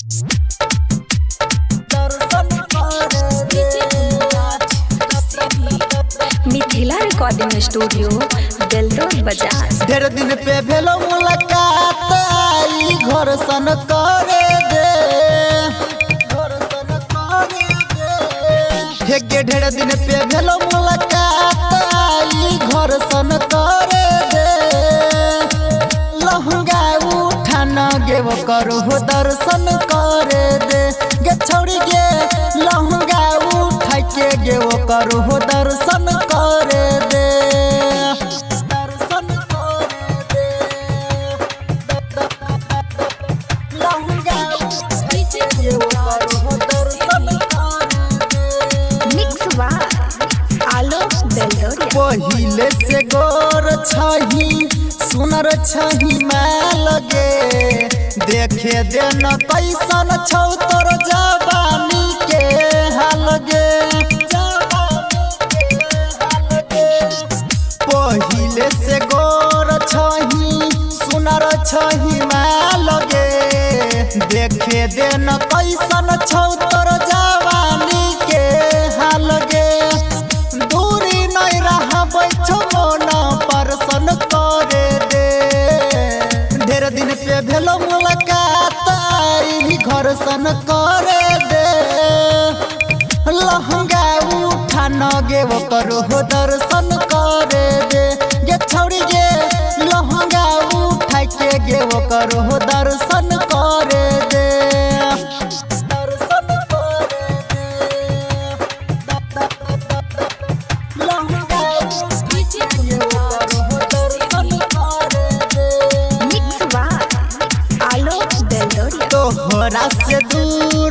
Mithila recording studio बेलरोड बाजार। ढेर दिन पे भेलो मुलाकात आई घर सन करे दे हेगे ढेर दिन पे भेलो मुलाकात आई घर सन करे दे लहंगा उठा न गे वो करो हो दर्शन करे दे गे छोड़ी गे लहंगा उठा के गे वो करो हो दर्शन करे दे पहिले से गोर छही सुनर छही मैं लगे देखे देना कैसन छौ तोर जवानी के हाल गे पहिले से गोर छही सुनर छही मैं लगे देखे देना कैसन छौ तोर जवानी के हाल गे दूरी नहीं रहा बैठो मोना परसन करे दे ढेर दिन पे भेलो मुलाकात आई घर सन करे दे लहंगा उठा न गे वो करो हो दर्शन करे दे गे छोड़ी गे लहंगा उठा के गे वो करो हो दर्शन करे दे तोहरा से दूर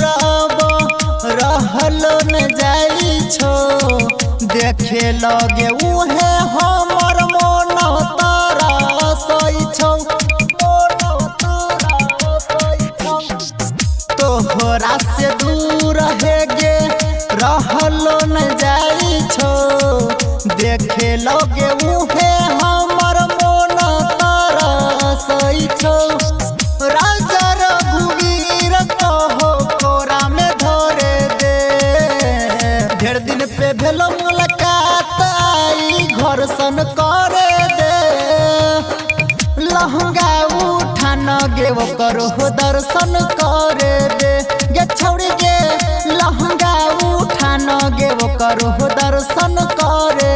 रहलो न जाई छो देखे लगे उहे हमर मन तारा सई छौ तोहरा से दूर है गे रहलो न जाई छो देखे लगे उहे हमर मन तारा सई छौ राजा रघुवीर कहो कोरा में धरे दे ढेर दिन पे भेलो मुलाकात आई घर सन करे दे लहंगा उठा न गे वो करो हो दर्शन करे दे गे छोड़ी गे लहंगा उठा न गे वो करो हो दर्शन करे